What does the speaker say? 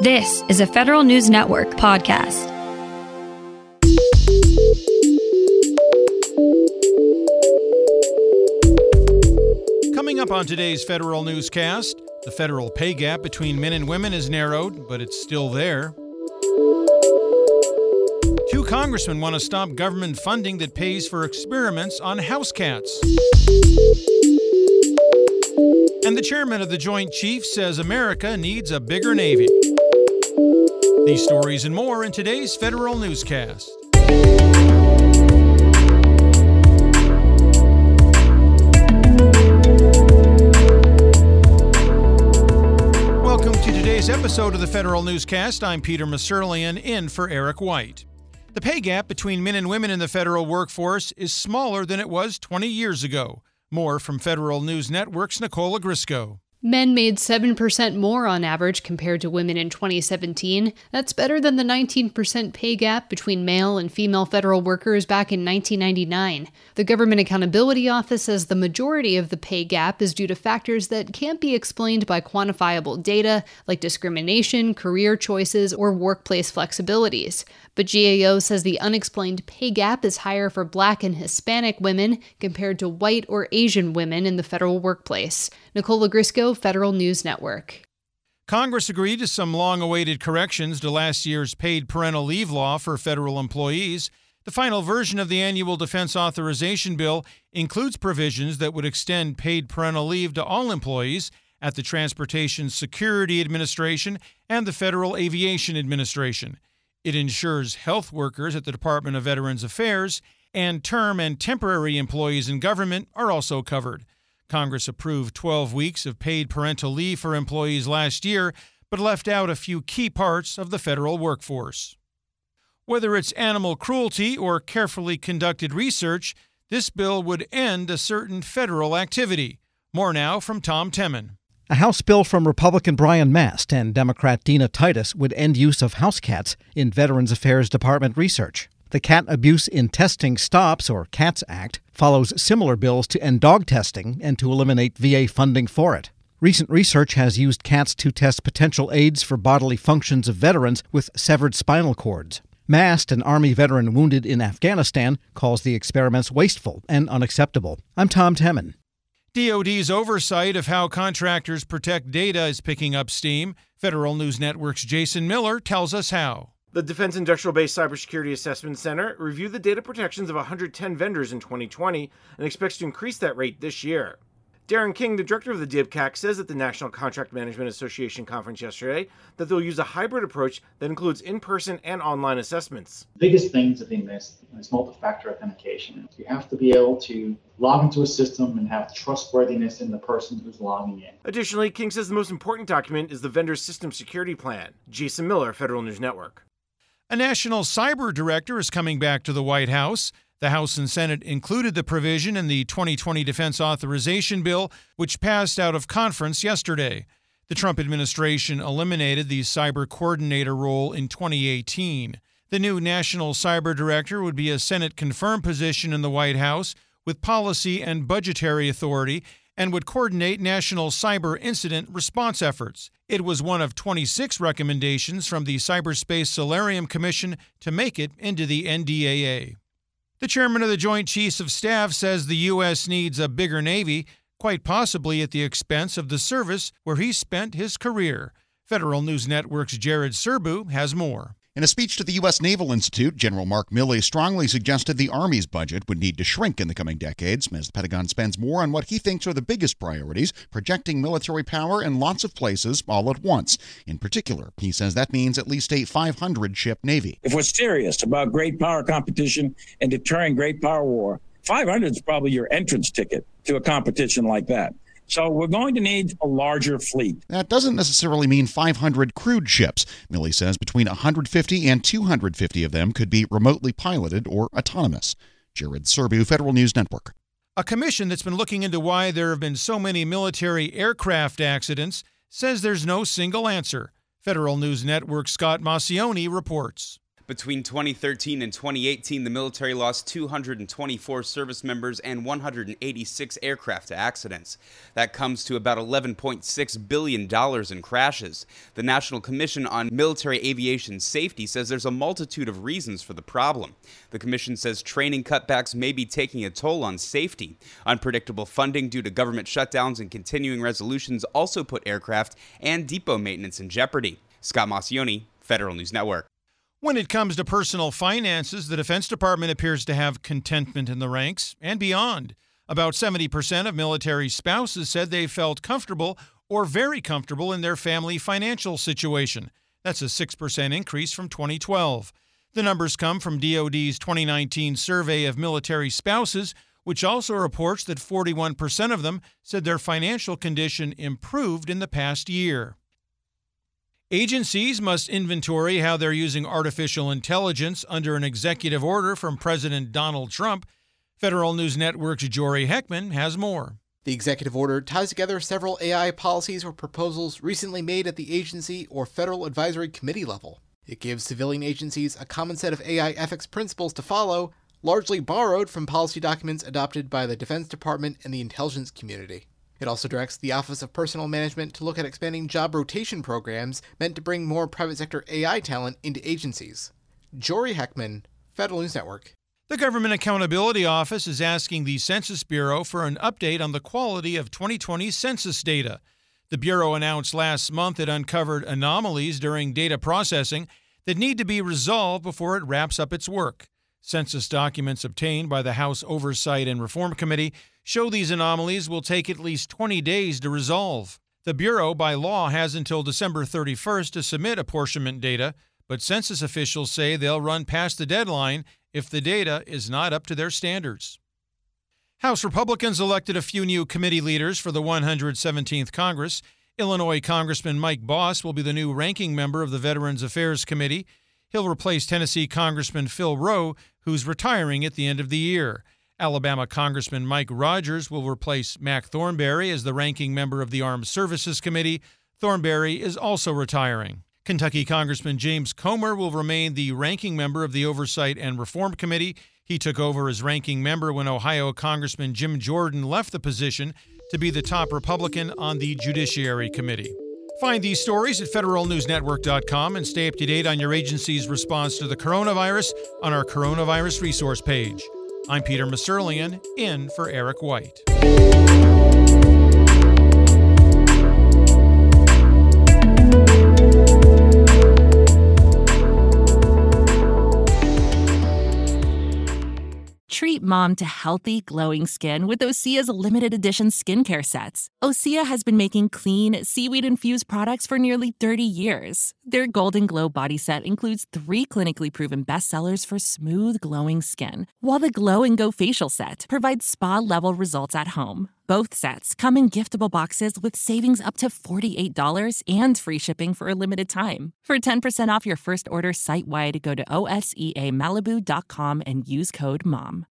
This is a Federal News Network podcast. Coming up on today's Federal Newscast, the federal pay gap between men and women is narrowed, but it's still there. 2 congressmen want to stop government funding that pays for experiments on house cats. And the chairman of the Joint Chiefs says America needs a bigger Navy. These stories and more in today's Federal Newscast. Welcome to today's episode of the Federal Newscast. I'm Peter Musurlian, in for Eric White. The pay gap between men and women in the federal workforce is smaller than it was 20 years ago. More from Federal News Network's Nicole Ogrysko. Men made 7% more on average compared to women in 2017. That's better than the 19% pay gap between male and female federal workers back in 1999. The Government Accountability Office says the majority of the pay gap is due to factors that can't be explained by quantifiable data, like discrimination, career choices, or workplace flexibilities. But GAO says the unexplained pay gap is higher for Black and Hispanic women compared to white or Asian women in the federal workplace. Nicole Ogrysko, Federal News Network. Congress agreed to some long-awaited corrections to last year's paid parental leave law for federal employees. The final version of the annual defense authorization bill includes provisions that would extend paid parental leave to all employees at the Transportation Security Administration and the Federal Aviation Administration. It ensures health workers at the Department of Veterans Affairs and term and temporary employees in government are also covered. Congress approved 12 weeks of paid parental leave for employees last year, but left out a few key parts of the federal workforce. Whether it's animal cruelty or carefully conducted research, this bill would end a certain federal activity. More now from Tom Temin. A House bill from Republican Brian Mast and Democrat Dina Titus would end use of house cats in Veterans Affairs Department research. The Cat Abuse in Testing Stops, or CATS Act, follows similar bills to end dog testing and to eliminate VA funding for it. Recent research has used cats to test potential aids for bodily functions of veterans with severed spinal cords. Mast, an Army veteran wounded in Afghanistan, calls the experiments wasteful and unacceptable. I'm Tom Temin. DoD's oversight of how contractors protect data is picking up steam. Federal News Network's Jason Miller tells us how. The Defense Industrial Base Cybersecurity Assessment Center reviewed the data protections of 110 vendors in 2020 and expects to increase that rate this year. Darren King, the director of the DIBCAC, says at the National Contract Management Association conference yesterday that they'll use a hybrid approach that includes in-person and online assessments. The biggest thing to think is multi-factor authentication. You have to be able to log into a system and have trustworthiness in the person who's logging in. Additionally, King says the most important document is the vendor's system security plan. Jason Miller, Federal News Network. A national cyber director is coming back to the White House. The House and Senate included the provision in the 2020 Defense Authorization Bill, which passed out of conference yesterday. The Trump administration eliminated the cyber coordinator role in 2018. The new national cyber director would be a Senate-confirmed position in the White House with policy and budgetary authority and would coordinate national cyber incident response efforts. It was one of 26 recommendations from the Cyberspace Solarium Commission to make it into the NDAA. The chairman of the Joint Chiefs of Staff says the U.S. needs a bigger Navy, quite possibly at the expense of the service where he spent his career. Federal News Network's Jared Serbu has more. In a speech to the U.S. Naval Institute, General Mark Milley strongly suggested the Army's budget would need to shrink in the coming decades as the Pentagon spends more on what he thinks are the biggest priorities, projecting military power in lots of places all at once. In particular, he says that means at least a 500-ship Navy. If we're serious about great power competition and deterring great power war, 500 is probably your entrance ticket to a competition like that. So we're going to need a larger fleet. That doesn't necessarily mean 500 crewed ships. Milley says between 150 and 250 of them could be remotely piloted or autonomous. Jared Serbu, Federal News Network. A commission that's been looking into why there have been so many military aircraft accidents says there's no single answer. Federal News Network's Scott Maucione reports. Between 2013 and 2018, the military lost 224 service members and 186 aircraft to accidents. That comes to about $11.6 billion in crashes. The National Commission on Military Aviation Safety says there's a multitude of reasons for the problem. The commission says training cutbacks may be taking a toll on safety. Unpredictable funding due to government shutdowns and continuing resolutions also put aircraft and depot maintenance in jeopardy. Scott Maucione, Federal News Network. When it comes to personal finances, the Defense Department appears to have contentment in the ranks and beyond. About 70% of military spouses said they felt comfortable or very comfortable in their family financial situation. That's a 6% increase from 2012. The numbers come from DoD's 2019 survey of military spouses, which also reports that 41% of them said their financial condition improved in the past year. Agencies must inventory how they're using artificial intelligence under an executive order from President Donald Trump. Federal News Network's Jory Heckman has more. The executive order ties together several AI policies or proposals recently made at the agency or Federal Advisory Committee level. It gives civilian agencies a common set of AI ethics principles to follow, largely borrowed from policy documents adopted by the Defense Department and the intelligence community. It also directs the Office of Personnel Management to look at expanding job rotation programs meant to bring more private sector AI talent into agencies. Jory Heckman, Federal News Network. The Government Accountability Office is asking the Census Bureau for an update on the quality of 2020 census data. The Bureau announced last month it uncovered anomalies during data processing that need to be resolved before it wraps up its work. Census documents obtained by the House Oversight and Reform Committee show these anomalies will take at least 20 days to resolve. The Bureau, by law, has until December 31st to submit apportionment data, but census officials say they'll run past the deadline if the data is not up to their standards. House Republicans elected a few new committee leaders for the 117th Congress. Illinois Congressman Mike Boss will be the new ranking member of the Veterans Affairs Committee. He'll replace Tennessee Congressman Phil Rowe, who's retiring at the end of the year. Alabama Congressman Mike Rogers will replace Mac Thornberry as the ranking member of the Armed Services Committee. Thornberry is also retiring. Kentucky Congressman James Comer will remain the ranking member of the Oversight and Reform Committee. He took over as ranking member when Ohio Congressman Jim Jordan left the position to be the top Republican on the Judiciary Committee. Find these stories at federalnewsnetwork.com and stay up to date on your agency's response to the coronavirus on our coronavirus resource page. I'm Peter Masurlian, in for Eric White. Treat mom to healthy, glowing skin with Osea's limited edition skincare sets. Osea has been making clean, seaweed-infused products for nearly 30 years. Their Golden Glow body set includes 3 clinically proven bestsellers for smooth, glowing skin, while the Glow and Go facial set provides spa-level results at home. Both sets come in giftable boxes with savings up to $48 and free shipping for a limited time. For 10% off your first order site-wide, go to OSEAMalibu.com and use code MOM.